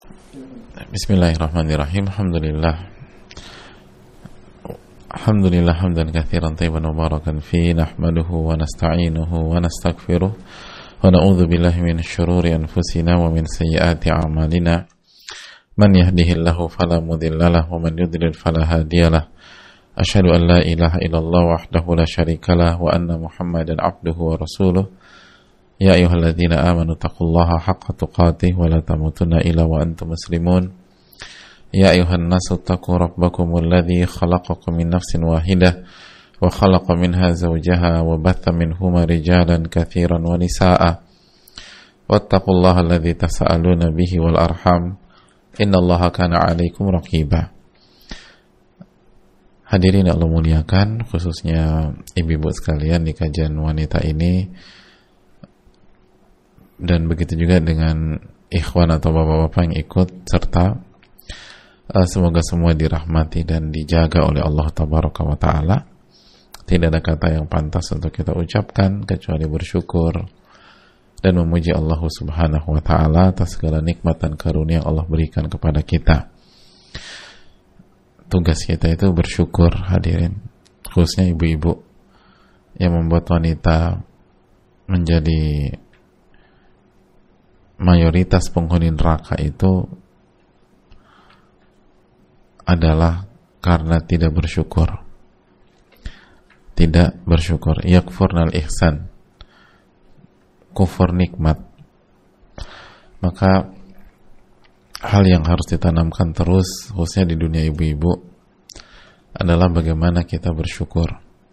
Bismillahirrahmanirrahim. Alhamdulillah hamdan katsiran tayyiban mubarakan fi nahmaduhu wa nasta'inuhu wa nastaghfiruh wa na'udzu billahi minasy syururi anfusina wa min sayyiati a'malina. Man yahdihillahu fala mudilla lahu wa man yudlil fala hadiyalah. Asyhadu an la ilaha illallah wahdahu la syarikalah wa anna Muhammadan abduhu wa rasuluh. Ya ayyuhalladzina amanu taqullaha haqqa tuqatih wa la tamutunna illa wa antum muslimun. Ya ayyuhan nasu taqu rabbakumul ladzi khalaqakum min nafsin wahidah wa khalaqa minha zawjaha wa batha minhuma rijalan katsiran wa nisaa'a. Wattaqullaha alladzi tasaaluna bihi wal arham. Innallaha kana 'alaikum raqiba. Hadirin yang Allah muliakan, khususnya ibu-ibu sekalian di kajian wanita ini, dan begitu juga dengan ikhwan atau bapak-bapak yang ikut serta, semoga semua dirahmati dan dijaga oleh Allah Tabaraka wa Ta'ala. Tidak ada kata yang pantas untuk kita ucapkan kecuali bersyukur dan memuji Allah Subhanahu wa Ta'ala atas segala nikmat dan karunia yang Allah berikan kepada kita. Tugas kita itu bersyukur, hadirin, khususnya ibu-ibu yang membuat wanita menjadi mayoritas penghuni neraka itu adalah karena tidak bersyukur. Tidak bersyukur. Yakfurnal ihsan, kufur nikmat. Maka hal yang harus ditanamkan terus, khususnya di dunia ibu-ibu, adalah bagaimana kita bersyukur.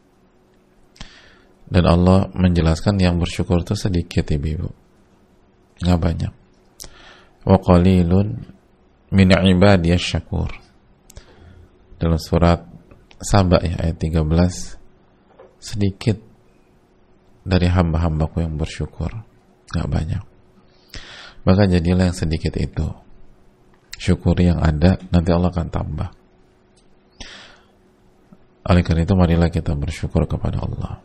Dan Allah menjelaskan yang bersyukur itu sedikit, ibu-ibu, nggak banyak. Wa qalilun min ibadiyasy syakur. Dalam surat Saba ya, ayat 13, sedikit dari hamba-hambaku yang bersyukur, nggak banyak. Maka jadilah yang sedikit itu, syukuri yang ada, nanti Allah akan tambah. Oleh karena itu marilah kita bersyukur kepada Allah,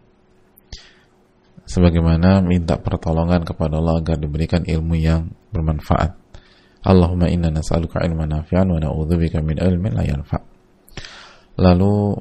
sebagaimana minta pertolongan kepada Allah agar diberikan ilmu yang bermanfaat. Allahumma inna nas'aluka ilman nafi'an wa na'udzubika min ilmin la yanfa'. Lalu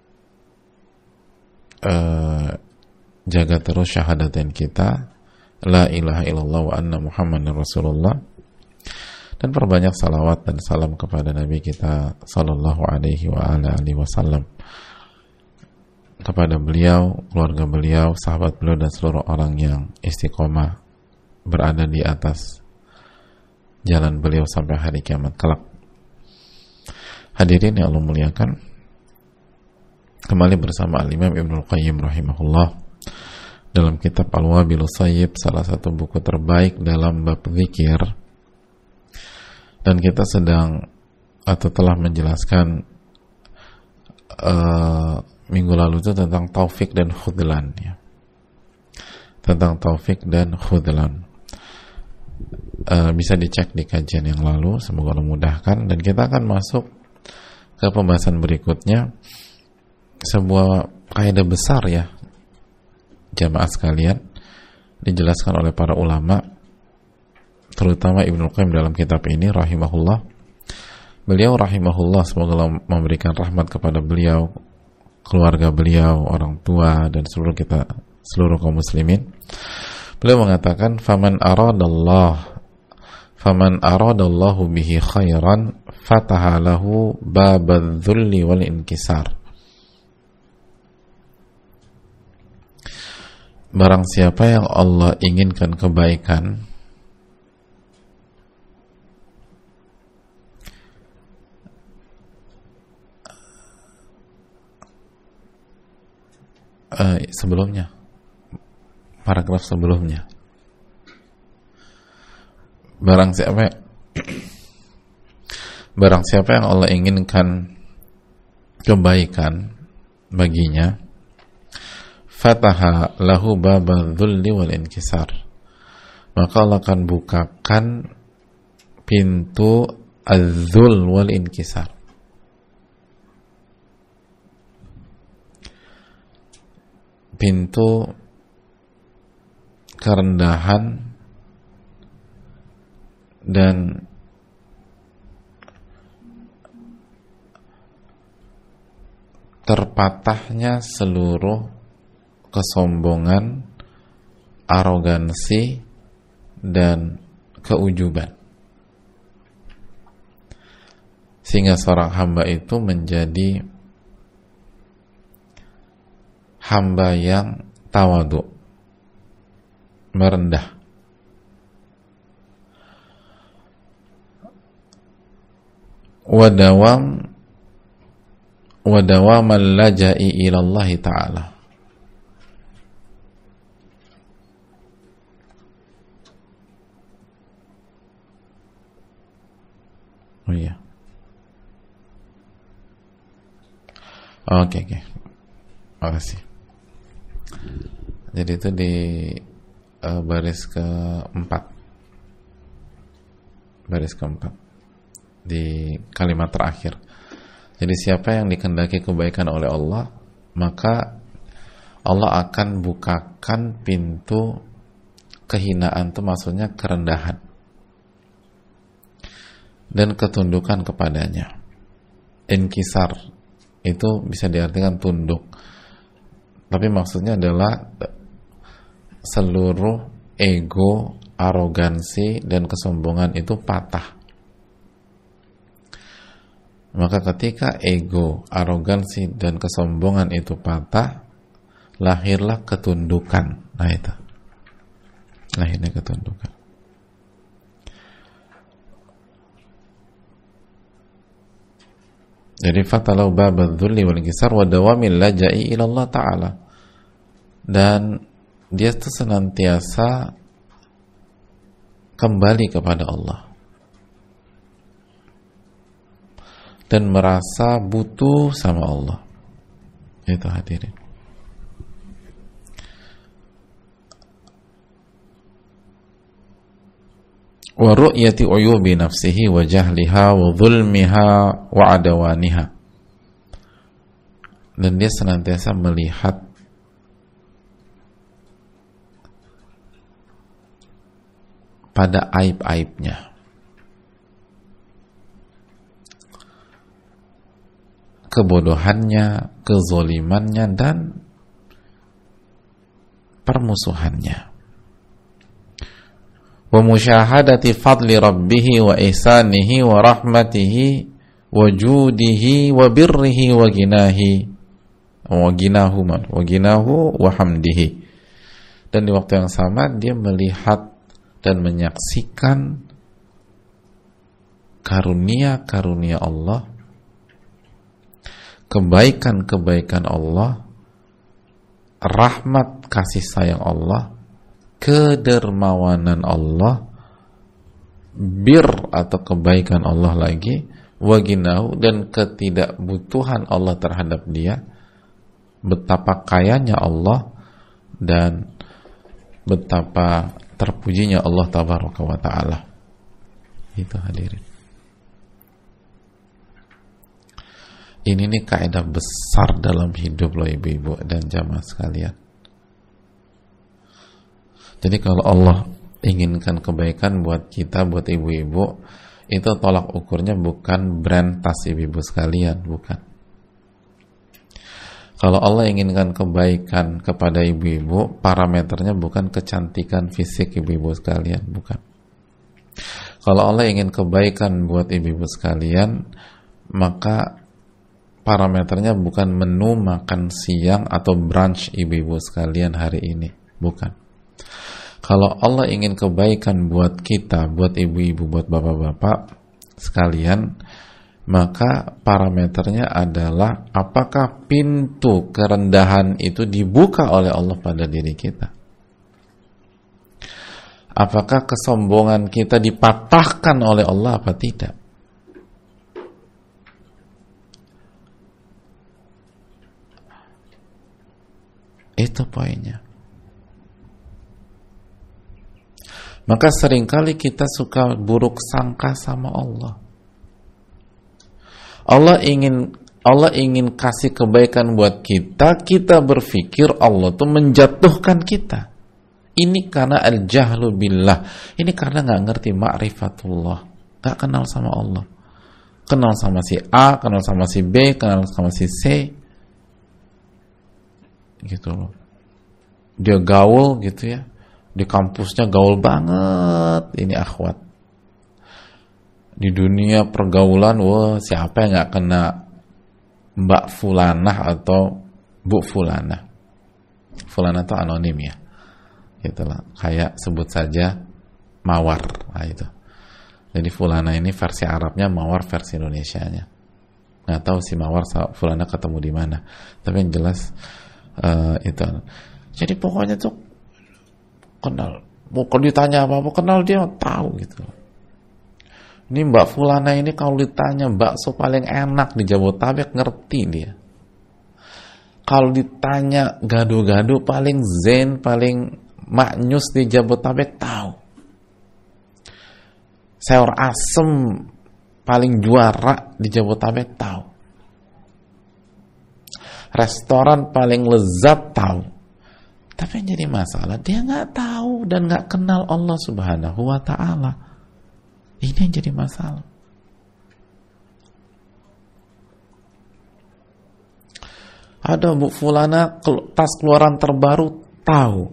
jaga terus syahadatain kita, la ilaha illallah wa anna Muhammadar Rasulullah, dan perbanyak salawat dan salam kepada Nabi kita sallallahu alaihi wa ala alihi wasallam, kepada beliau, keluarga beliau, sahabat beliau, dan seluruh orang yang istiqomah berada di atas jalan beliau sampai hari kiamat kelak. Hadirin yang Allah muliakan, kembali bersama Al-Imam Ibnul Qayyim rahimahullah dalam kitab Al-Wabilus Sayyib, salah satu buku terbaik dalam bab zikir. Dan kita sedang atau telah menjelaskan minggu lalu itu tentang taufik dan khudlan, ya. Tentang taufik dan khudlan. Bisa dicek di kajian yang lalu, semoga Allah mudahkan. Dan kita akan masuk ke pembahasan berikutnya, sebuah kaidah besar, ya jamaah sekalian, dijelaskan oleh para ulama, terutama Ibnul Qayyim dalam kitab ini rahimahullah. Beliau rahimahullah, semoga Allah memberikan rahmat kepada beliau, keluarga beliau, orang tua, dan seluruh kaum muslimin. Beliau mengatakan, faman aradallahu bihi khairan fataha lahu babadz dzulli wal inkisar. Barang siapa yang Allah inginkan kebaikan, sebelumnya, paragraf sebelumnya, barang siapa yang Allah inginkan kebaikan baginya, fataha lahu babadz dzulli wal inkisar, maka Allah akan bukakan pintu az-dzul wal inkisar, pintu kerendahan dan terpatahnya seluruh kesombongan, arogansi, dan keujuban. Sehingga seorang hamba itu menjadi hamba yang tawadu, merendah. Wadawamal laja'i ilallahi ta'ala. Oh iya. Oke. Makasih. Jadi itu di baris keempat. Baris keempat. Di kalimat terakhir. Jadi siapa yang dikehendaki kebaikan oleh Allah, maka Allah akan bukakan pintu kehinaan, itu maksudnya kerendahan dan ketundukan kepadanya. Inkisar itu bisa diartikan tunduk, tapi maksudnya adalah seluruh ego, arogansi, dan kesombongan itu patah. Maka ketika ego, arogansi, dan kesombongan itu patah, lahirlah ketundukan. Nah itu, lahirnya ketundukan. Jadi fatalau babadzulli wal inkisar wa dawamil laja'i ila Allah Ta'ala. Dan dia itu senantiasa kembali kepada Allah dan merasa butuh sama Allah. Itu hadirin. Wa ru'yati uyubi nafsihi wa jahliha wa zulmiha wa adawaniha. Dan dia senantiasa melihat pada aib-aibnya, kebodohannya, kezolimannya, dan permusuhannya. Wa musyahadati fadli rabbihi wa ihsanihi wa rahmatihi wa judihi wa birrihi wa ginahu wa hamdihi. Dan di waktu yang sama dia melihat dan menyaksikan karunia-karunia Allah, kebaikan-kebaikan Allah, rahmat kasih sayang Allah, kedermawanan Allah, bir atau kebaikan Allah lagi, waginahu, dan ketidakbutuhan Allah terhadap dia, betapa kayanya Allah dan betapa terpujinya Allah tabaraka wa ta'ala. Itu hadirin. Ini nih kaidah besar dalam hidup loh ibu-ibu dan jamaah sekalian. Jadi kalau Allah inginkan kebaikan buat kita, buat ibu-ibu, itu tolak ukurnya bukan brand tas ibu-ibu sekalian, bukan. Kalau Allah inginkan kebaikan kepada ibu-ibu, parameternya bukan kecantikan fisik ibu-ibu sekalian, bukan. Kalau Allah ingin kebaikan buat ibu-ibu sekalian, maka parameternya bukan menu makan siang atau brunch ibu-ibu sekalian hari ini, bukan. Kalau Allah ingin kebaikan buat kita, buat ibu-ibu, buat bapak-bapak sekalian, maka parameternya adalah apakah pintu kerendahan itu dibuka oleh Allah pada diri kita. Apakah kesombongan kita dipatahkan oleh Allah apa tidak? Itu poinnya. Maka seringkali kita suka buruk sangka sama Allah. Allah ingin kasih kebaikan buat kita, kita berpikir Allah tuh menjatuhkan kita. Ini karena al-jahlu billah. Ini karena nggak ngerti ma'rifatullah, nggak kenal sama Allah. Kenal sama si A, kenal sama si B, kenal sama si C, gitu loh. Dia gaul gitu ya, di kampusnya gaul banget ini akhwat. Di dunia pergaulan, wah siapa yang nggak kena Mbak Fulanah atau Bu Fulanah. Fulanah itu anonim ya, gitulah. Kayak sebut saja Mawar, nah itu. Jadi Fulanah ini versi Arabnya, Mawar versi Indonesianya. Nggak tahu si Mawar Fulanah ketemu di mana, tapi yang jelas itu. Jadi pokoknya tuh kenal. Kalau ditanya apa-apa kenal dia tahu gitu. Ini Mbak Fulana ini kalau ditanya bakso paling enak di Jabodetabek ngerti dia. Kalau ditanya gado-gado paling zen, paling maknyus di Jabodetabek tahu. Sayur asem paling juara di Jabodetabek tahu. Restoran paling lezat tahu. Tapi yang jadi masalah dia nggak tahu dan nggak kenal Allah Subhanahu wa Ta'ala. Ini yang jadi masalah. Ada Bu Fulana tas keluaran terbaru tahu.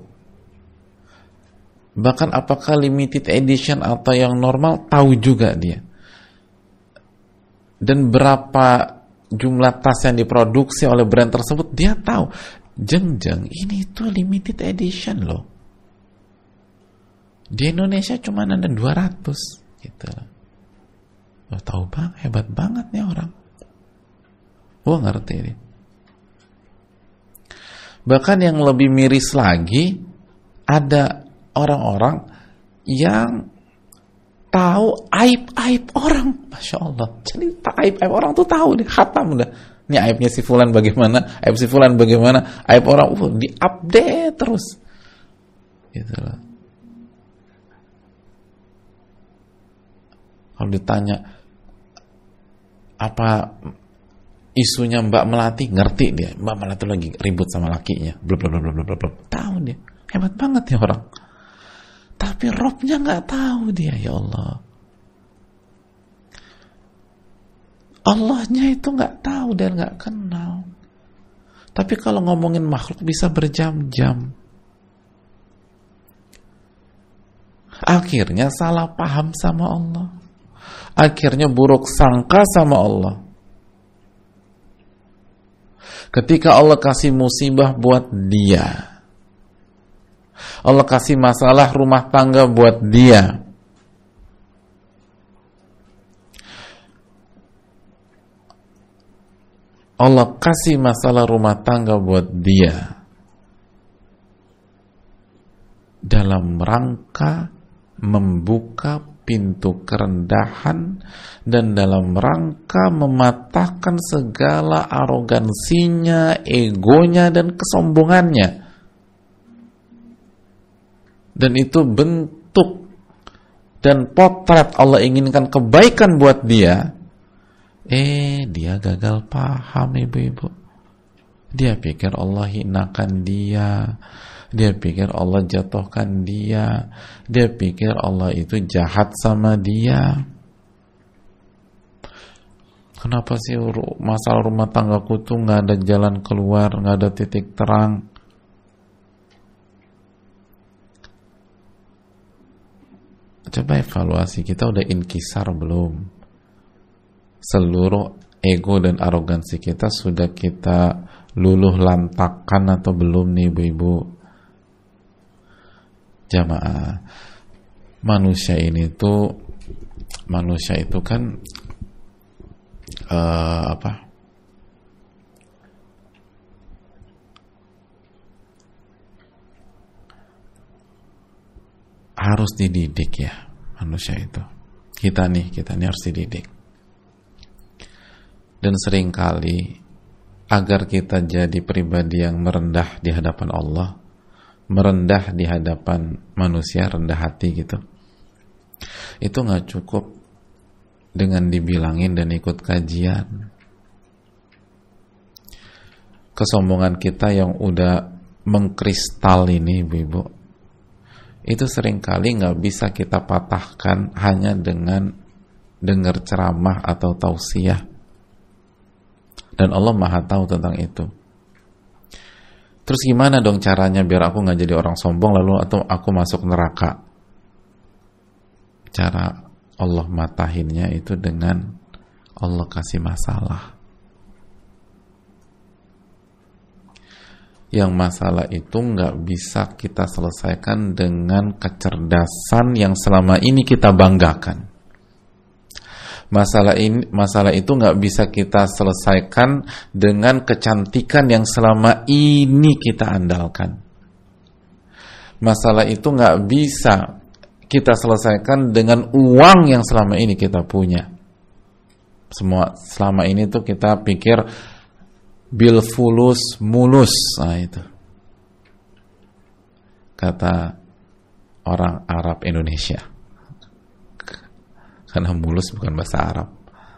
Bahkan apakah limited edition atau yang normal tahu juga dia. Dan berapa jumlah tas yang diproduksi oleh brand tersebut dia tahu. Jeng-jeng ini tuh limited edition loh. Di Indonesia cuma ada 200 gitu. Oh, tahu banget, hebat banget nih orang. Wah, ngerti ini. Bahkan yang lebih miris lagi, ada orang-orang yang tahu aib-aib orang. Masya Allah. Jadi aib-aib orang tuh tahu deh, khatam udah. Ini aibnya si fulan bagaimana, aib si fulan bagaimana, aib orang di-update terus. Gitu loh. Kalau ditanya apa isunya Mbak Melati, ngerti dia. Mbak Melati lagi ribut sama lakinya. Blablabla. Tahu dia. Hebat banget ya orang. Tapi Robnya nggak tahu dia, ya Allah. Allahnya itu nggak tahu dan nggak kenal. Tapi kalau ngomongin makhluk bisa berjam-jam. Akhirnya salah paham sama Allah. Akhirnya buruk sangka sama Allah. Ketika Allah kasih musibah buat dia, Allah kasih masalah rumah tangga buat dia, Allah kasih masalah rumah tangga buat dia dalam rangka membuka pintu kerendahan dan dalam rangka mematahkan segala arogansinya, egonya dan kesombongannya. Dan itu bentuk dan potret Allah inginkan kebaikan buat dia. Dia gagal paham, ibu-ibu. Dia pikir Allah hinakan dia. Dia pikir Allah jatuhkan dia. Dia pikir Allah itu jahat sama dia. Kenapa sih masalah rumah tanggaku tuh gak ada jalan keluar, gak ada titik terang? Coba evaluasi, kita udah inkisar belum? Seluruh ego dan arogansi kita sudah kita luluh lantakkan atau belum nih ibu-ibu? Jamaah, manusia itu kan harus dididik ya manusia itu. Kita nih harus dididik. Dan seringkali agar kita jadi pribadi yang merendah di hadapan Allah, merendah di hadapan manusia, rendah hati gitu, itu gak cukup dengan dibilangin dan ikut kajian. Kesombongan kita yang udah mengkristal ini ibu-ibu, itu seringkali gak bisa kita patahkan hanya dengan dengar ceramah atau tausiah. Dan Allah Maha tahu tentang itu. Terus gimana dong caranya biar aku nggak jadi orang sombong lalu atau aku masuk neraka? Cara Allah matahinnya itu dengan Allah kasih masalah. Yang masalah itu nggak bisa kita selesaikan dengan kecerdasan yang selama ini kita banggakan. Masalah itu nggak bisa kita selesaikan dengan kecantikan yang selama ini kita andalkan. Masalah itu nggak bisa kita selesaikan dengan uang yang selama ini kita punya. Semua selama ini tuh kita pikir bil fulus mulus, nah itu kata orang Arab Indonesia. Karena mulus bukan bahasa Arab.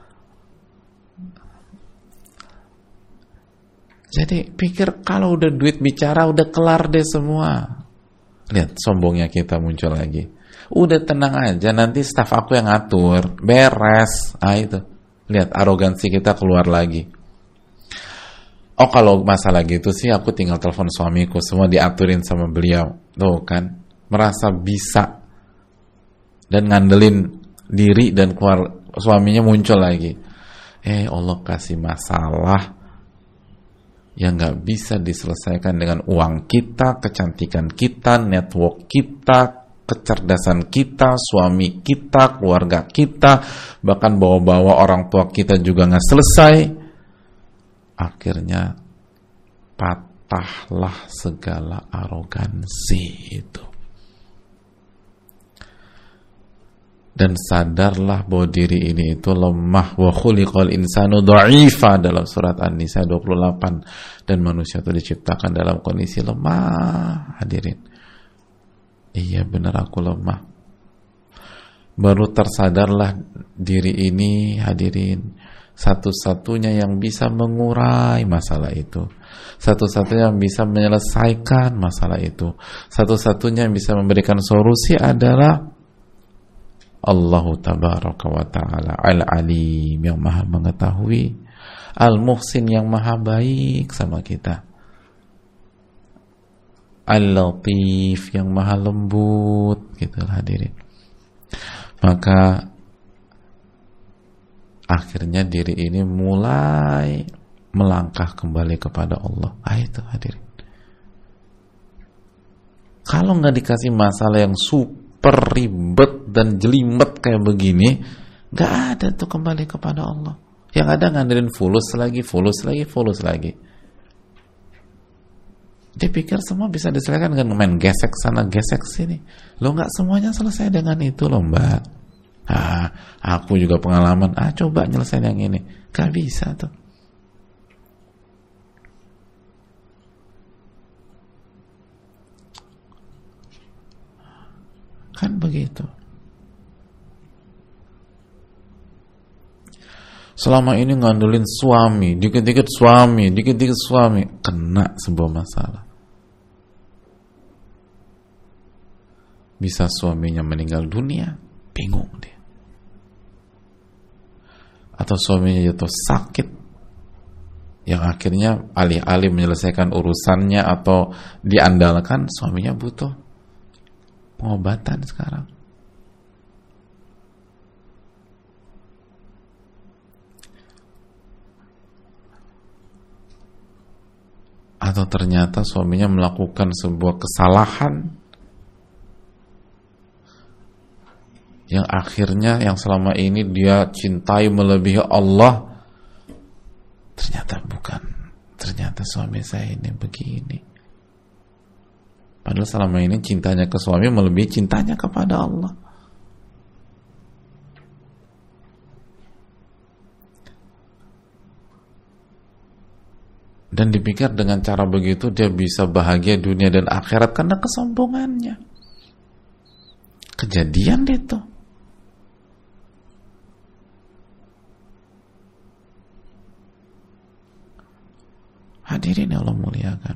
Jadi pikir kalau udah duit bicara udah kelar deh semua. Lihat sombongnya kita muncul lagi. Udah tenang aja, nanti staf aku yang ngatur, beres. Ah itu. Lihat arogansi kita keluar lagi. Oh kalau masalah gitu sih aku tinggal telepon suamiku, semua diaturin sama beliau. Tuh kan, merasa bisa dan ngandelin diri dan keluar suaminya muncul lagi. Allah kasih masalah yang nggak bisa diselesaikan dengan uang kita, kecantikan kita, network kita, kecerdasan kita, suami kita, keluarga kita, bahkan bawa-bawa orang tua kita juga nggak selesai. Akhirnya patahlah segala arogansi itu. Dan sadarlah bahwa diri ini itu lemah. Wa khuliqal insanu dha'ifa dalam surat An-Nisa 28. Dan manusia itu diciptakan dalam kondisi lemah. Hadirin, iya benar aku lemah. Baru tersadarlah diri ini, hadirin, satu-satunya yang bisa mengurai masalah itu, satu-satunya yang bisa menyelesaikan masalah itu, satu-satunya yang bisa memberikan solusi adalah Allah tabaraka wa ta'ala al-alim, yang maha mengetahui, al-muhsin, yang maha baik sama kita, al-latif, yang maha lembut, gitu hadirin. Maka akhirnya diri ini mulai melangkah kembali kepada Allah. Itu hadirin. Kalau nggak dikasih masalah yang super ribet dan jelimet kayak begini, nggak ada tuh kembali kepada Allah. Yang ada ngandelin fulus lagi. Dia pikir semua bisa diselesaikan dengan main gesek sana gesek sini. Lo nggak semuanya selesai dengan itu loh mbak. Aku juga pengalaman. Coba nyelesain yang ini. Gak bisa tuh. Kan begitu. Selama ini ngandelin suami, dikit-dikit suami, kena sebuah masalah. Bisa suaminya meninggal dunia, bingung dia. Atau suaminya jatuh sakit, yang akhirnya alih-alih menyelesaikan urusannya atau diandalkan, suaminya butuh pengobatan sekarang. Atau ternyata suaminya melakukan sebuah kesalahan yang akhirnya yang selama ini dia cintai melebihi Allah, ternyata bukan. Ternyata suami saya ini begini. Padahal selama ini cintanya ke suami melebihi cintanya kepada Allah. Dan dipikir dengan cara begitu dia bisa bahagia dunia dan akhirat karena kesombongannya. Kejadian itu. Hadirin yang Allah muliakan.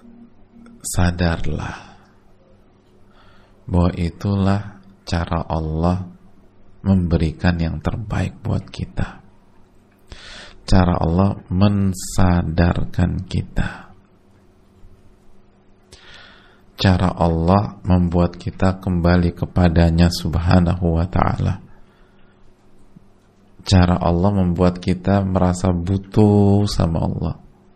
sadarlah bahwa itulah cara Allah memberikan yang terbaik buat kita. Cara Allah mensadarkan kita. Cara Allah membuat kita kembali kepadanya subhanahu wa ta'ala. Cara Allah membuat kita merasa butuh sama Allah.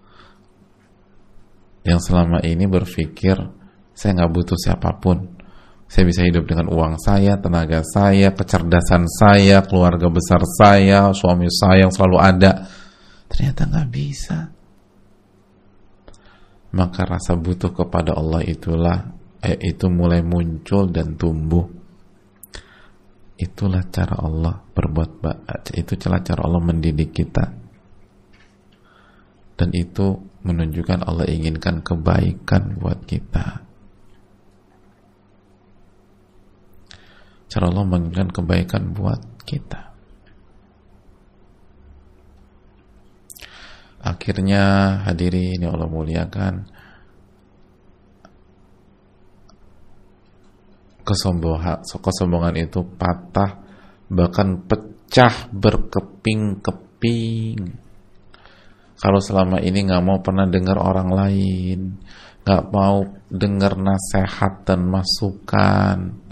Yang selama ini berpikir, saya gak butuh siapapun. Saya bisa hidup dengan uang saya, tenaga saya, kecerdasan saya, keluarga besar saya, suami saya yang selalu ada. Ternyata gak bisa. Maka rasa butuh kepada Allah itu mulai muncul dan tumbuh. Itulah cara Allah berbuat baik. Itu cara Allah mendidik kita. Dan itu menunjukkan Allah inginkan kebaikan buat kita. Cara Allah menginginkan kebaikan buat kita. Akhirnya hadirin yang Allah muliakan, kesombongan itu patah, bahkan pecah berkeping-keping. Kalau selama ini gak mau pernah dengar orang lain, gak mau dengar nasihat dan masukan.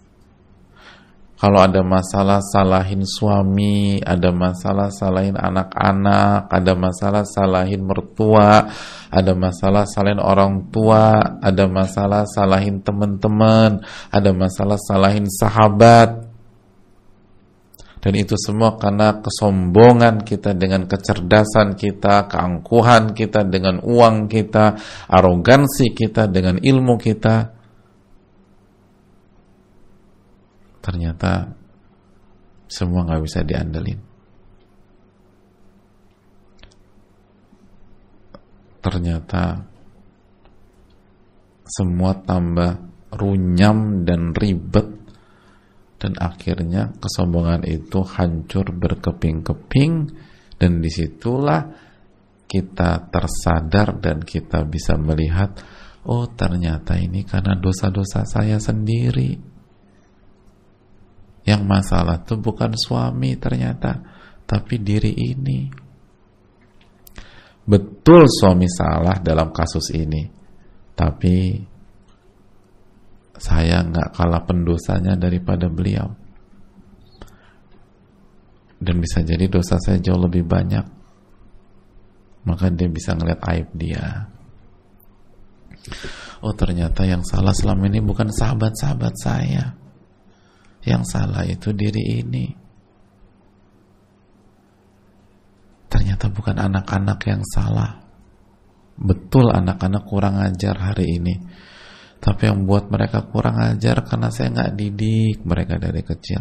Kalau ada masalah salahin suami, ada masalah salahin anak-anak, ada masalah salahin mertua, ada masalah salahin orang tua, ada masalah salahin teman-teman, ada masalah salahin sahabat. Dan itu semua karena kesombongan kita dengan kecerdasan kita, keangkuhan kita dengan uang kita, arogansi kita dengan ilmu kita. Ternyata semua gak bisa diandelin. Ternyata semua tambah runyam dan ribet, dan akhirnya kesombongan itu hancur berkeping-keping, dan disitulah kita tersadar dan kita bisa melihat, oh ternyata ini karena dosa-dosa saya sendiri. Yang masalah itu bukan suami ternyata, tapi diri ini. Betul suami salah dalam kasus ini, tapi saya nggak kalah pendosanya daripada beliau. Dan bisa jadi dosa saya jauh lebih banyak. Maka dia bisa ngeliat aib dia. Oh ternyata yang salah selama ini bukan sahabat-sahabat saya. Yang salah itu diri ini. Ternyata bukan anak-anak yang salah. Betul anak-anak kurang ajar hari ini, tapi yang buat mereka kurang ajar karena saya nggak didik mereka dari kecil.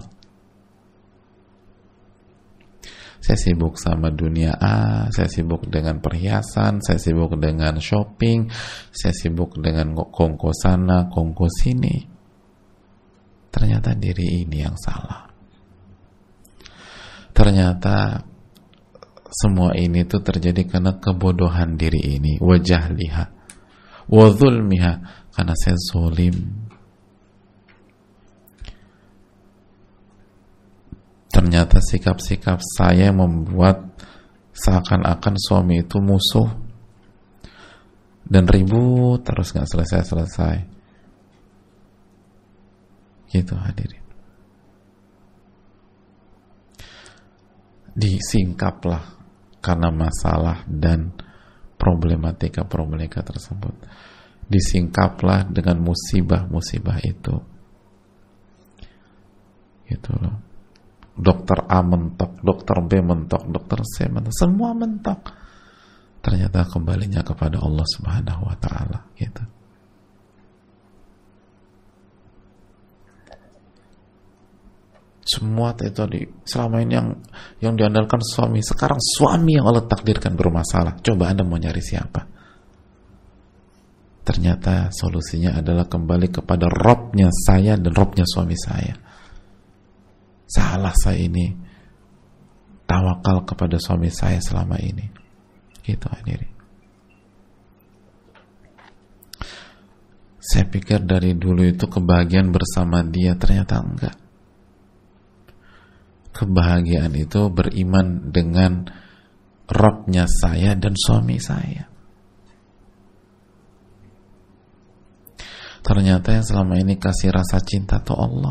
Saya sibuk sama dunia A, saya sibuk dengan perhiasan, saya sibuk dengan shopping, saya sibuk dengan kongko sana, kongko sini. Ternyata diri ini yang salah. Ternyata semua ini tuh terjadi karena kebodohan diri ini, wajah liha, wadzulmiha, karena saya zalim. Ternyata sikap-sikap saya membuat seakan-akan suami itu musuh dan ribut terus nggak selesai-selesai. Gitu hadirin. Disingkaplah karena masalah dan problematika tersebut. Disingkaplah dengan musibah-musibah itu. Gitu loh. Dokter A mentok, dokter B mentok, dokter C mentok, semua mentok. Ternyata kembalinya kepada Allah Subhanahu wa ta'ala gitu. Semua itu tadi selama ini yang diandalkan suami, sekarang suami yang Allah takdirkan bermasalah. Coba Anda mau nyari siapa? Ternyata solusinya adalah kembali kepada Robnya saya dan Robnya suami saya. Salah saya ini, tawakal kepada suami saya selama ini. Gitu hadirin. Saya pikir dari dulu itu kebahagiaan bersama dia, ternyata enggak. Kebahagiaan itu beriman dengan Rabbnya saya dan suami saya. Ternyata yang selama ini kasih rasa cinta itu Allah.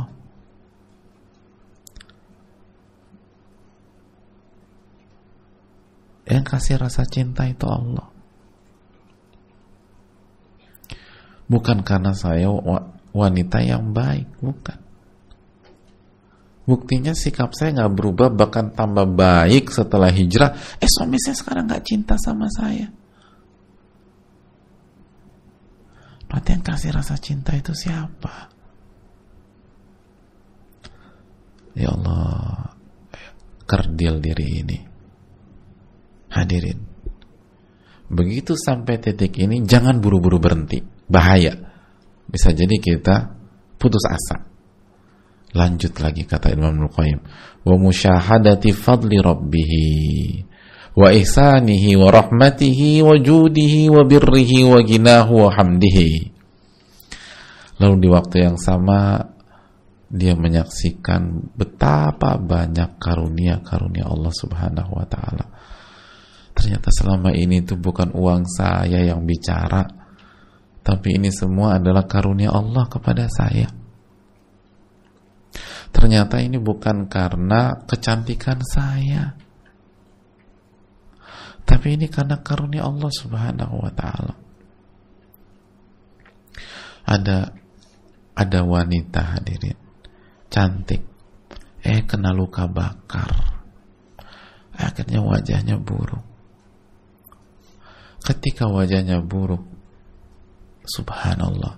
Yang kasih rasa cinta itu Allah. Bukan karena saya wanita yang baik, bukan. Buktinya sikap saya nggak berubah, bahkan tambah baik setelah hijrah. Suami saya sekarang nggak cinta sama saya. Berarti yang kasih rasa cinta itu siapa? Ya Allah, kerdil diri ini. Hadirin, begitu sampai titik ini jangan buru-buru berhenti, bahaya. Bisa jadi kita putus asa. Lanjut lagi kata Imam Al-Qayyim, wa musyahadati fadli rabbihi wa ihsanihi wa rahmatihi wa judihi wa birrihi wa ginahu wa hamdihi. Lalu di waktu yang sama dia menyaksikan betapa banyak karunia-karunia Allah Subhanahu wa ta'ala. Ternyata selama ini itu bukan uang saya yang bicara, tapi ini semua adalah karunia Allah kepada saya. Ternyata ini bukan karena kecantikan saya, tapi ini karena karunia Allah Subhanahu wa ta'ala. Ada wanita, hadirin, cantik, kena luka bakar, akhirnya wajahnya buruk. Ketika wajahnya buruk, subhanallah,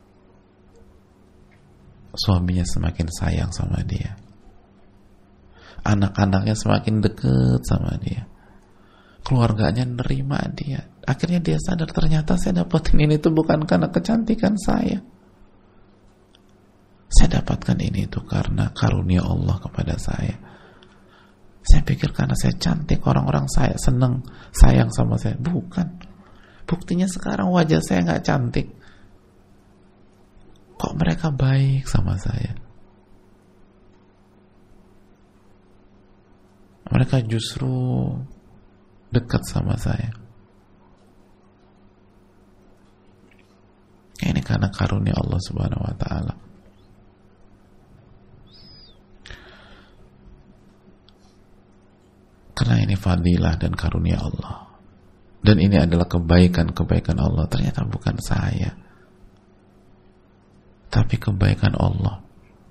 suaminya semakin sayang sama dia, anak-anaknya semakin dekat sama dia, keluarganya nerima dia. Akhirnya dia sadar, ternyata saya dapatin ini tuh bukan karena kecantikan saya dapatkan ini tuh karena karunia Allah kepada saya. Saya pikir karena saya cantik orang-orang saya seneng, sayang sama saya. Bukan. Buktinya sekarang wajah saya nggak cantik, kok mereka baik sama saya. Mereka justru dekat sama saya. Ini karena karunia Allah Subhanahu wa ta'ala. Karena ini fadilah dan karunia Allah. Dan ini adalah kebaikan-kebaikan Allah. Ternyata bukan saya, tapi kebaikan Allah.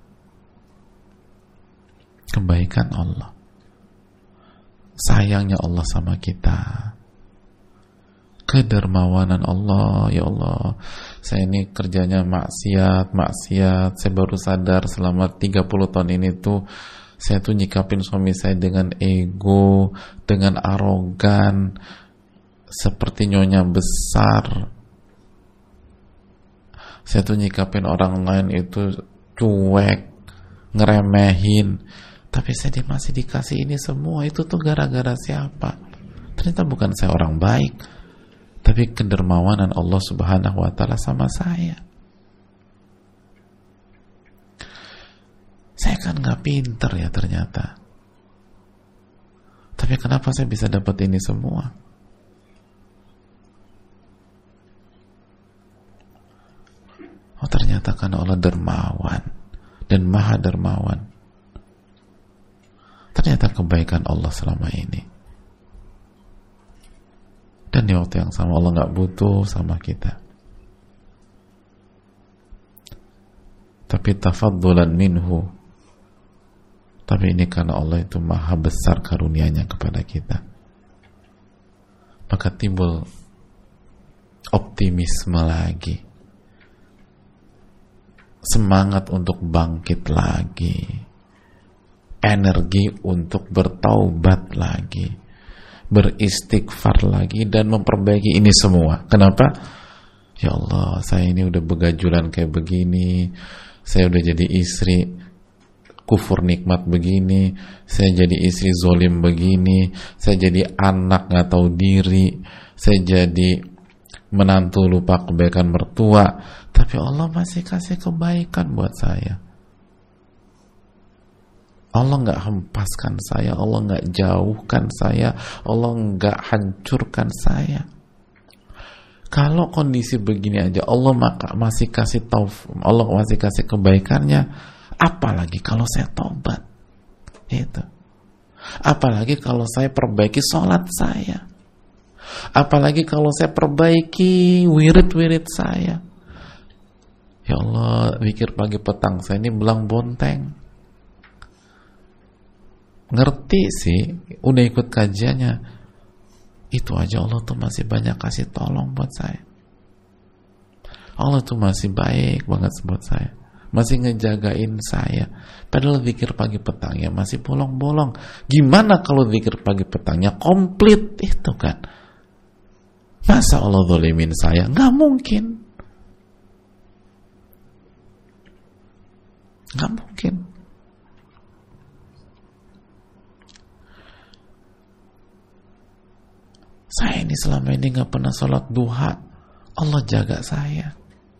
Kebaikan Allah. Sayangnya Allah sama kita. Kedermawanan Allah. Ya Allah, saya ini kerjanya maksiat. Saya baru sadar selama 30 tahun ini tuh saya tuh nyikapin suami saya dengan ego, dengan arogan, seperti nyonya besar. Saya tuh nyikapin orang lain itu cuek, ngeremehin. Tapi saya masih dikasih ini semua. Itu tuh gara-gara siapa? Ternyata bukan saya orang baik, tapi kedermawanan Allah Subhanahu wa ta'ala sama saya. Saya kan gak pinter ya ternyata, tapi kenapa saya bisa dapat ini semua? Oh, ternyata karena Allah dermawan dan maha dermawan. Ternyata kebaikan Allah selama ini. Dan di waktu yang sama Allah gak butuh sama kita, tapi tafaddulan minhu. Tapi ini karena Allah itu maha besar karunia-Nya kepada kita. Maka timbul optimisme lagi, semangat untuk bangkit lagi, energi untuk bertaubat lagi, beristighfar lagi, dan memperbaiki ini semua. Kenapa? Ya Allah, saya ini udah begajulan kayak begini, saya udah jadi istri kufur nikmat begini, saya jadi istri zolim begini, saya jadi anak nggak tahu diri, saya jadi menantu lupa kebaikan mertua, tapi Allah masih kasih kebaikan buat saya. Allah nggak hempaskan saya, Allah nggak jauhkan saya, Allah nggak hancurkan saya. Kalau kondisi begini aja Allah masih kasih Allah masih kasih kebaikannya, apalagi kalau saya tobat. Itu. Apalagi kalau saya perbaiki sholat saya, apalagi kalau saya perbaiki wirid-wirid saya. Ya Allah, zikir pagi petang saya ini belang bonteng. Ngerti sih, udah ikut kajiannya. Itu aja Allah tuh masih banyak kasih tolong buat saya. Allah tuh masih baik banget buat saya, masih ngejagain saya. Padahal zikir pagi petangnya masih bolong-bolong. Gimana kalau zikir pagi petangnya komplit itu kan? Masa Allah zalimin saya? Nggak mungkin. Nggak mungkin. Saya ini selama ini nggak pernah sholat duha, Allah jaga saya.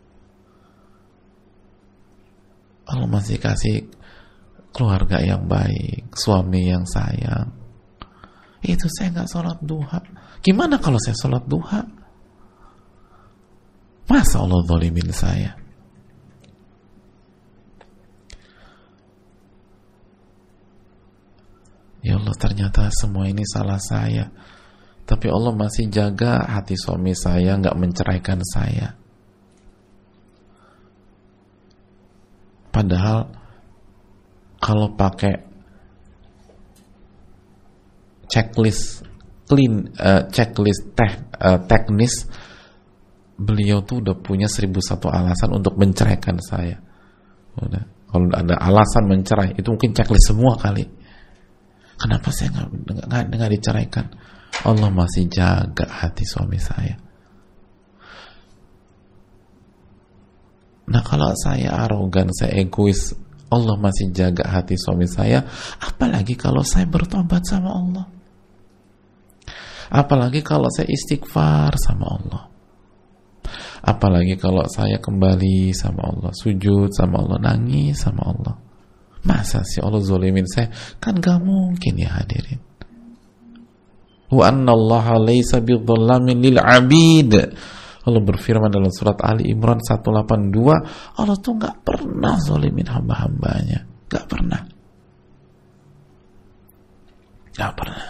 Allah masih kasih keluarga yang baik, suami yang sayang. Itu saya nggak sholat duha. Gimana kalau saya sholat duha? Masa Allah zalimin saya? Ya Allah, ternyata semua ini salah saya. Tapi Allah masih jaga hati suami saya, nggak menceraikan saya. Padahal kalau pakai checklist teknis, beliau tuh udah punya 1001 alasan untuk menceraikan saya. Udah. Kalau ada alasan mencerai, itu mungkin checklist semua kali. Kenapa saya nggak diceraikan? Allah masih jaga hati suami saya. Nah, kalau saya arogan, saya egois, Allah masih jaga hati suami saya. Apalagi kalau saya bertobat sama Allah. Apalagi kalau saya istighfar sama Allah. Apalagi kalau saya kembali sama Allah, sujud sama Allah, nangis sama Allah. Masa sih Allah zalimin saya? Kan gak mungkin ya hadirin. Wa annallaha laysa bidzallamin lil 'abid. Allah berfirman dalam surat Ali Imran 182, Allah tuh gak pernah zalimin hamba-hambanya. Gak pernah. Gak pernah.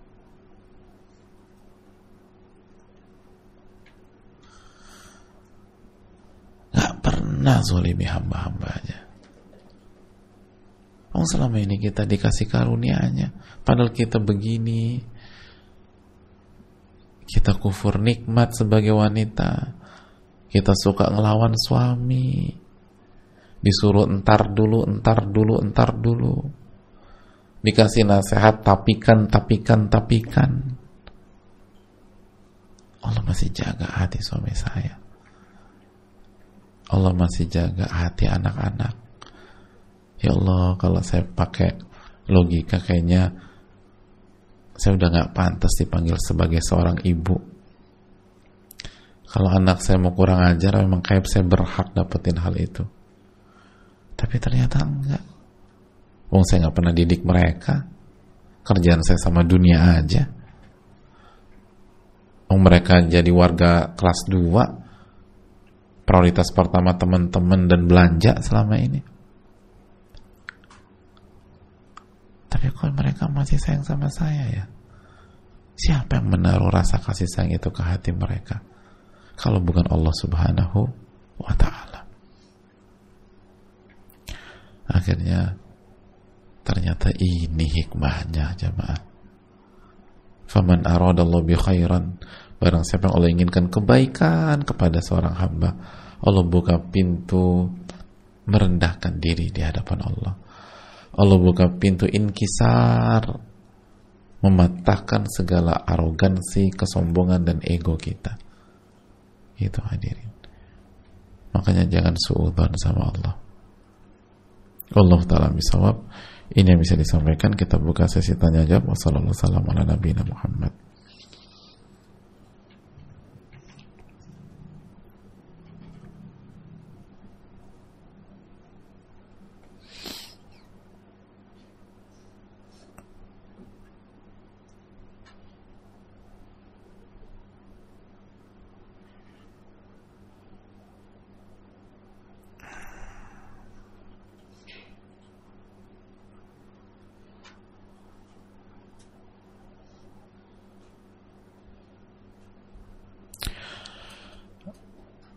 Gak pernah zalimi hamba-hambanya. Oh, selama ini kita dikasih karunia-Nya, padahal kita begini. Kita kufur nikmat sebagai wanita, kita suka ngelawan suami, disuruh entar dulu, dikasih nasihat tapikan. Allah masih jaga hati suami saya, Allah masih jaga hati anak-anak. Ya Allah, kalau saya pakai logika kayaknya saya udah gak pantas dipanggil sebagai seorang ibu. Kalau anak saya mau kurang ajar, memang kayak saya berhak dapetin hal itu. Tapi ternyata enggak. Wong saya gak pernah didik mereka. Kerjaan saya sama dunia aja. Wong mereka jadi warga kelas 2. Prioritas pertama teman-teman dan belanja selama ini. Tapi kok mereka masih sayang sama saya ya? Siapa yang menaruh rasa kasih sayang itu ke hati mereka? Kalau bukan Allah Subhanahu wa ta'ala. Akhirnya ternyata ini hikmahnya jemaah. Faman aradallahu bi khairan, barang siapa yang Allah inginkan kebaikan kepada seorang hamba, Allah buka pintu merendahkan diri di hadapan Allah. Allah buka pintu inkisar, mematahkan segala arogansi, kesombongan dan ego kita. Itu hadirin. Makanya jangan suudzon sama Allah. Allah Ta'ala bisawab. Ini yang bisa disampaikan. Kita buka sesi tanya jawab. Wassalamualaikum warahmatullahi wabarakatuh.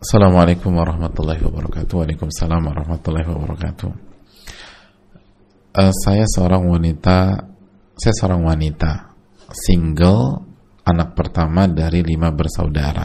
Assalamualaikum warahmatullahi wabarakatuh. Waalaikumsalam warahmatullahi wabarakatuh. Saya seorang wanita single, anak pertama dari 5 bersaudara.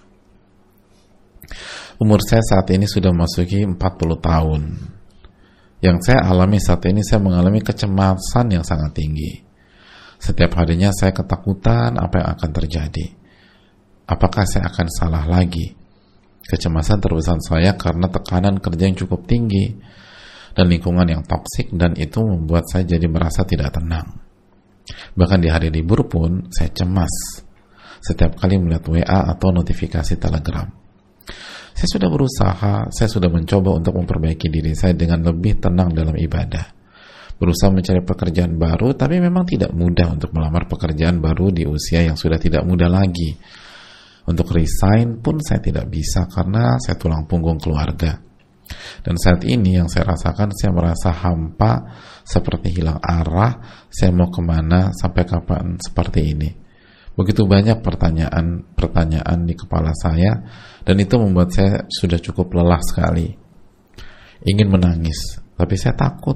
Umur saya saat ini sudah memasuki 40 tahun. Yang saya alami saat ini, saya mengalami kecemasan yang sangat tinggi. Setiap harinya saya ketakutan apa yang akan terjadi. Apakah saya akan salah lagi? Kecemasan terbesar saya karena tekanan kerja yang cukup tinggi dan lingkungan yang toksik, dan itu membuat saya jadi merasa tidak tenang. Bahkan di hari libur pun saya cemas setiap kali melihat WA atau notifikasi Telegram. Saya sudah berusaha, saya sudah mencoba untuk memperbaiki diri saya dengan lebih tenang dalam ibadah. Berusaha mencari pekerjaan baru, tapi memang tidak mudah untuk melamar pekerjaan baru di usia yang sudah tidak muda lagi. Untuk resign pun saya tidak bisa karena saya tulang punggung keluarga. Dan saat ini yang saya rasakan, saya merasa hampa, seperti hilang arah, saya mau kemana, sampai kapan seperti ini. Begitu banyak pertanyaan di kepala saya, dan itu membuat saya sudah cukup lelah sekali. Ingin menangis, tapi saya takut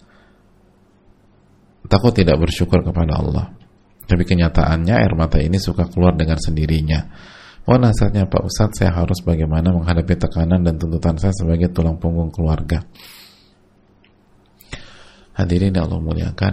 tidak bersyukur kepada Allah. Tapi kenyataannya air mata ini suka keluar dengan sendirinya. Mohon nasihatnya Pak Ustadz, saya harus bagaimana menghadapi tekanan dan tuntutan saya sebagai tulang punggung keluarga. Hadirin yang Allah muliakan,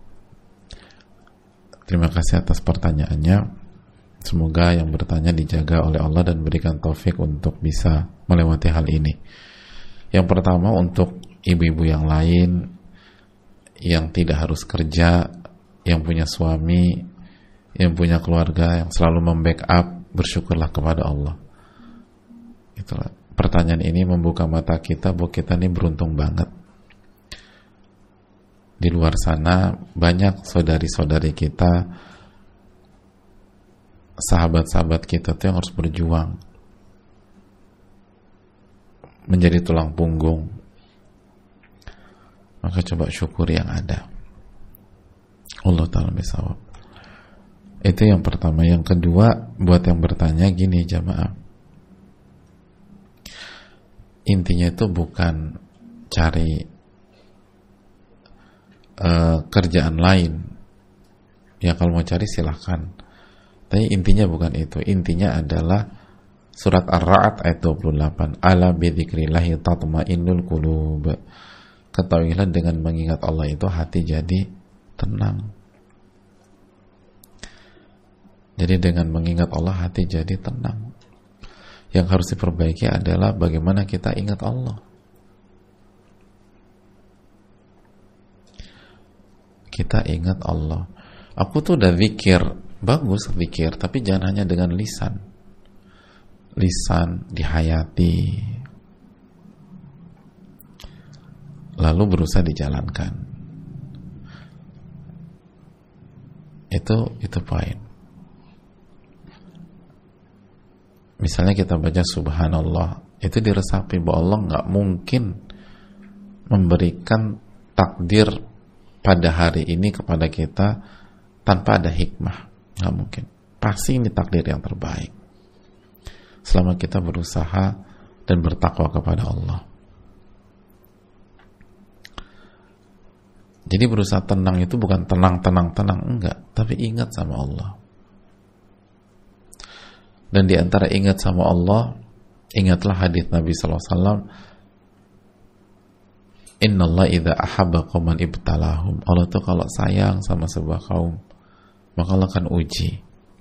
terima kasih atas pertanyaannya. Semoga yang bertanya dijaga oleh Allah dan berikan taufik untuk bisa melewati hal ini. Yang pertama, untuk ibu-ibu yang lain yang tidak harus kerja, yang punya suami, yang punya keluarga, yang selalu membackup, bersyukurlah kepada Allah. Itulah. Pertanyaan ini membuka mata kita bahwa kita ini beruntung banget. Di luar sana banyak saudari-saudari kita, sahabat-sahabat kita tuh yang harus berjuang menjadi tulang punggung. Maka coba syukuri yang ada. Allah ta'ala bisawab. Itu yang pertama. Yang kedua, buat yang bertanya gini jamaah, intinya itu bukan cari kerjaan lain. Ya kalau mau cari silahkan, tapi intinya bukan itu. Intinya adalah surat Ar-Ra'd ayat 28, ala bidzikrillahi tatma'innul qulub. Ketahuilah dengan mengingat Allah itu hati jadi tenang. Jadi dengan mengingat Allah hati jadi tenang. Yang harus diperbaiki adalah bagaimana kita ingat Allah. Kita ingat Allah. Aku tuh udah zikir, bagus zikir, tapi jangan hanya dengan lisan. Lisan dihayati, lalu berusaha dijalankan. Itu poin. Misalnya kita baca subhanallah, itu diresapi bahwa Allah nggak mungkin memberikan takdir pada hari ini kepada kita tanpa ada hikmah. Nggak mungkin. Pasti ini takdir yang terbaik selama kita berusaha dan bertakwa kepada Allah. Jadi berusaha tenang itu bukan tenang, enggak, tapi ingat sama Allah. Dan di antara ingat sama Allah, ingatlah hadits Nabi SAW, Innallaha idza ahabba qauman ibtalahum. Allah tuh kalau sayang sama sebuah kaum, maka Allah akan uji.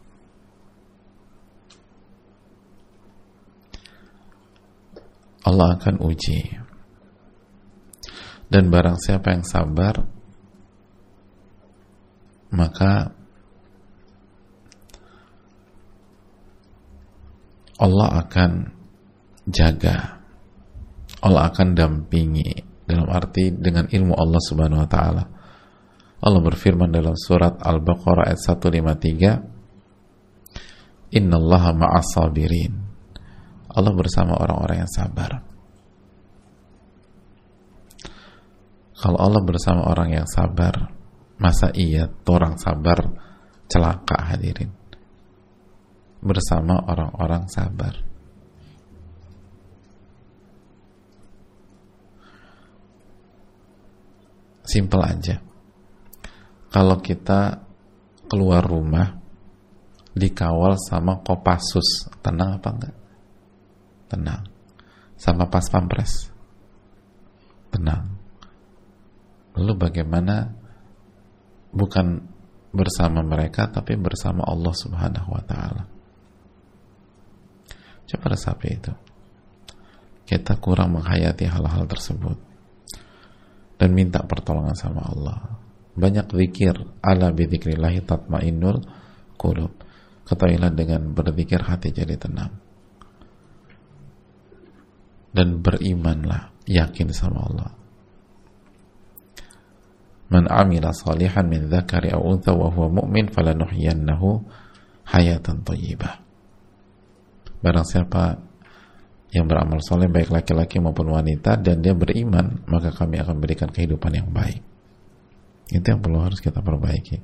Allah akan uji. Dan barang siapa yang sabar, maka Allah akan jaga, Allah akan dampingi, dalam arti dengan ilmu Allah Subhanahu wa taala. Allah berfirman dalam surat Al-Baqarah ayat 153, Innallaha ma'as sabirin. Allah bersama orang-orang yang sabar. Kalau Allah bersama orang yang sabar, masa iya orang sabar celaka, hadirin? Bersama orang-orang sabar. Simple aja. Kalau kita keluar rumah dikawal sama Kopassus, tenang apa enggak? Tenang. Sama pas pampres, tenang. Lalu bagaimana bukan bersama mereka tapi bersama Allah Subhanahu wa ta'ala? Coba resapi itu. Kita kurang menghayati hal-hal tersebut dan minta pertolongan sama Allah. Banyak zikir, ala bidzikrillahi tatmainnul qulub. Ketahuilah dengan berzikir hati jadi tenang. Dan berimanlah, yakin sama Allah. Man amila salihan min dzakari aw untha wa huwa mu'min falanuhyiyannahu hayatan thayyibah. Barang siapa yang beramal soleh baik laki-laki maupun wanita dan dia beriman, maka kami akan berikan kehidupan yang baik. Itu yang perlu harus kita perbaiki.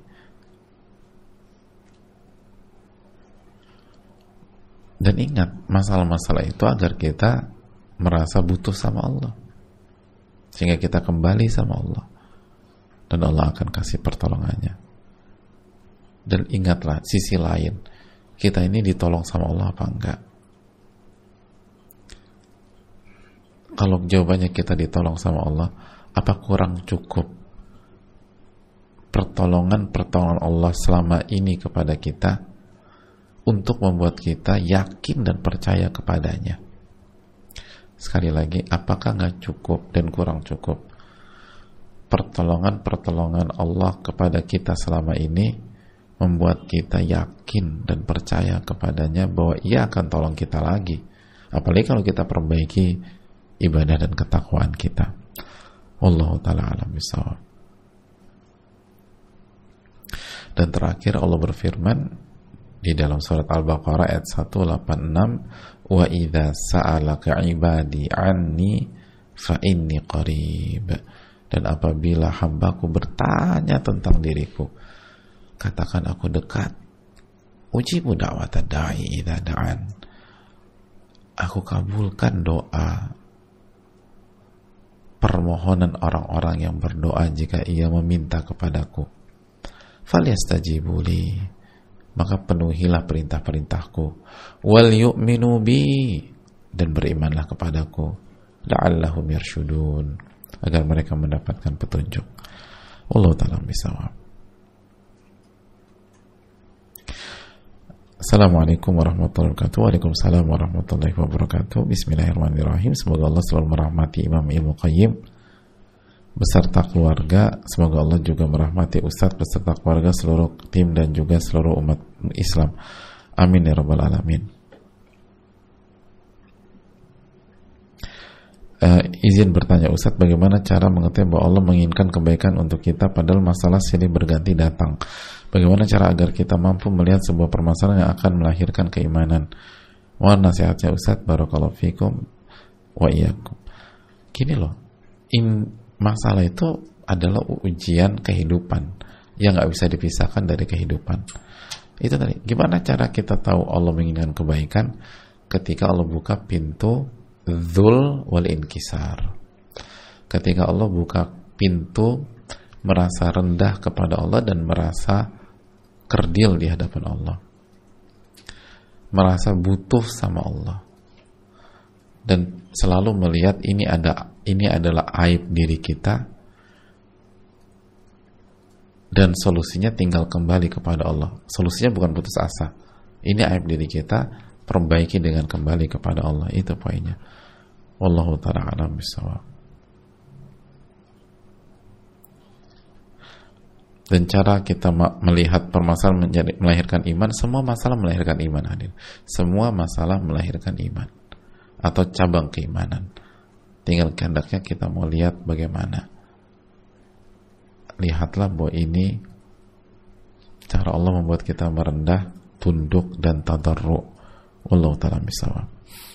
Dan ingat, masalah-masalah itu agar kita merasa butuh sama Allah, sehingga kita kembali sama Allah dan Allah akan kasih pertolongannya. Dan ingatlah sisi lain, kita ini ditolong sama Allah apa enggak? Kalau jawabannya kita ditolong sama Allah, apa kurang cukup pertolongan Allah selama ini kepada kita untuk membuat kita yakin dan percaya kepadanya? Sekali lagi, apakah nggak cukup dan kurang cukup pertolongan Allah kepada kita selama ini membuat kita yakin dan percaya kepadanya bahwa Ia akan tolong kita lagi, apalagi kalau kita perbaiki ibadah dan ketakwaan kita. Wallahu ta'ala a'lam bishawab. Dan terakhir Allah berfirman di dalam surat Al-Baqarah ayat 186, wa idza sa'alaka ibadi anni fa inni qarib. Dan apabila hambaku bertanya tentang diriku, katakan aku dekat. Ujibu da'wata da'i idza da'an. Aku kabulkan doa permohonan orang-orang yang berdoa jika ia meminta kepadaku. Falyastajibuli, maka penuhilah perintah-perintahku. Wal yu'minu bi, dan berimanlah kepadaku. La'allahum yarshudun, agar mereka mendapatkan petunjuk. Wallahu ta'ala bishawab. Assalamualaikum warahmatullahi wabarakatuh. Waalaikumsalam warahmatullahi wabarakatuh. Bismillahirrahmanirrahim. Semoga Allah selalu merahmati Imam Ibnu Qayyim beserta keluarga. Semoga Allah juga merahmati Ustadz beserta keluarga, seluruh tim dan juga seluruh umat Islam. Amin ya rabbal alamin. Izin bertanya Ustadz, bagaimana cara mengetahui bahwa Allah menginginkan kebaikan untuk kita padahal masalah silih berganti datang? Bagaimana cara agar kita mampu melihat sebuah permasalahan yang akan melahirkan keimanan? Mohon nasihatnya Ustadz, barakallahu fikum wa iyyakum. Gini loh, masalah itu adalah ujian kehidupan yang gak bisa dipisahkan dari kehidupan. Itu tadi, gimana cara kita tahu Allah menginginkan kebaikan? Ketika Allah buka pintu dzul wal inkisar, ketika Allah buka pintu merasa rendah kepada Allah dan merasa kerdil di hadapan Allah, merasa butuh sama Allah, dan selalu melihat ini adalah aib diri kita dan solusinya tinggal kembali kepada Allah. Solusinya bukan putus asa, ini aib diri kita, perbaiki dengan kembali kepada Allah. Itu poinnya. Wallahu ta'ala a'lam bishawab. Dan cara kita melihat permasalahan melahirkan iman, semua masalah melahirkan iman, hadir. Semua masalah melahirkan iman atau cabang keimanan. Tinggal kehendaknya kita mau lihat bagaimana. Lihatlah bahwa ini cara Allah membuat kita merendah, tunduk dan tadarru. Wallahu ta'ala bishawab.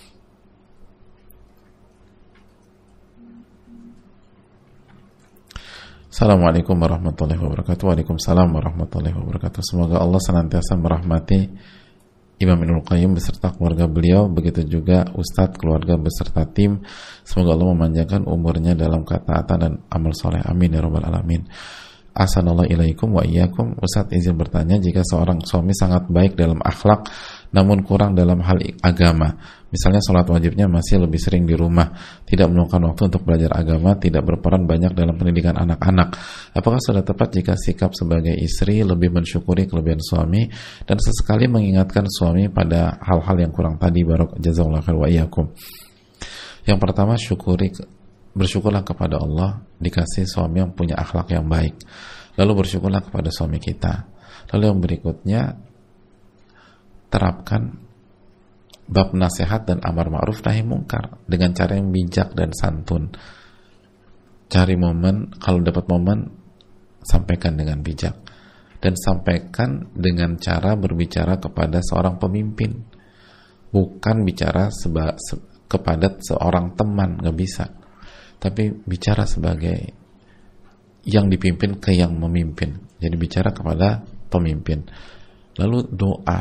Assalamualaikum warahmatullahi wabarakatuh. Waalaikumsalam warahmatullahi wabarakatuh. Semoga Allah senantiasa merahmati Imam Ibnul Qayyim beserta keluarga beliau, begitu juga Ustadz, keluarga beserta tim. Semoga Allah memanjangkan umurnya dalam ketaatan dan amal soleh. Amin ya rabbal alamin. Ahsanallahu ilaikum wa iyyakum. Ustadz izin bertanya, jika seorang suami sangat baik dalam akhlak namun kurang dalam hal agama, misalnya sholat wajibnya masih lebih sering di rumah, tidak meluangkan waktu untuk belajar agama, tidak berperan banyak dalam pendidikan anak-anak, apakah sudah tepat jika sikap sebagai istri lebih mensyukuri kelebihan suami dan sesekali mengingatkan suami pada hal-hal yang kurang tadi? Jazakallahu khair wa iyyakum. Yang pertama, bersyukurlah kepada Allah dikasih suami yang punya akhlak yang baik. Lalu bersyukurlah kepada suami kita. Lalu yang berikutnya, terapkan bab nasihat dan amar ma'ruf nahi mungkar dengan cara yang bijak dan santun. Cari momen, kalau dapat momen sampaikan dengan bijak, dan sampaikan dengan cara berbicara kepada seorang pemimpin, bukan bicara kepada seorang teman, nggak bisa, tapi bicara sebagai yang dipimpin ke yang memimpin. Jadi bicara kepada pemimpin. Lalu doa,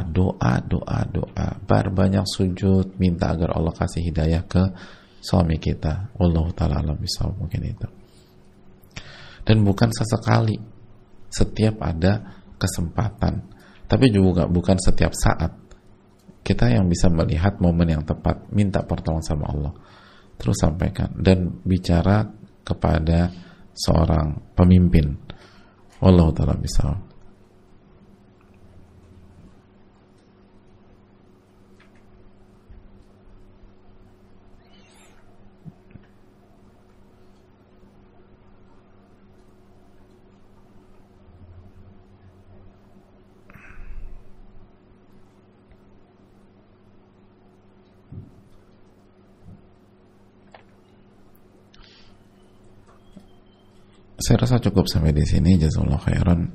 banyak sujud, minta agar Allah kasih hidayah ke suami kita. Wallahu ta'ala alam bisawab, mungkin itu. Dan bukan sesekali, setiap ada kesempatan, tapi juga bukan setiap saat. Kita yang bisa melihat momen yang tepat, minta pertolongan sama Allah, terus sampaikan dan bicara kepada seorang pemimpin. Wallahu ta'ala bisawab. Saya rasa cukup sampai di sini. Jazakallahu khairan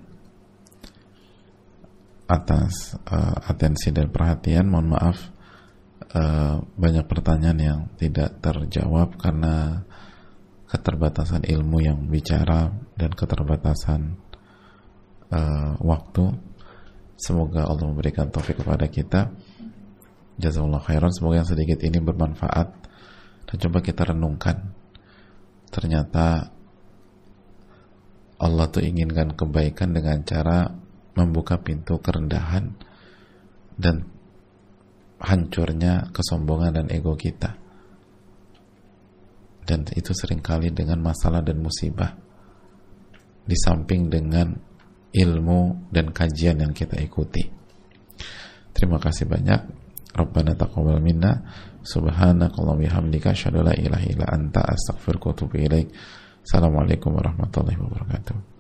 atas atensi dan perhatian. Mohon maaf banyak pertanyaan yang tidak terjawab karena keterbatasan ilmu yang bicara dan keterbatasan waktu. Semoga Allah memberikan taufik kepada kita. Jazakallahu khairan. Semoga yang sedikit ini bermanfaat dan coba kita renungkan. Ternyata Allah tuh inginkan kebaikan dengan cara membuka pintu kerendahan dan hancurnya kesombongan dan ego kita. Dan itu seringkali dengan masalah dan musibah, di samping dengan ilmu dan kajian yang kita ikuti. Terima kasih banyak. Rabbana taqabbal minna, subhanakallahumma bihamdika, asyhadu an la ilaha illa anta, astaghfiruka wa atubu ilaik. Assalamualaikum warahmatullahi wabarakatuh.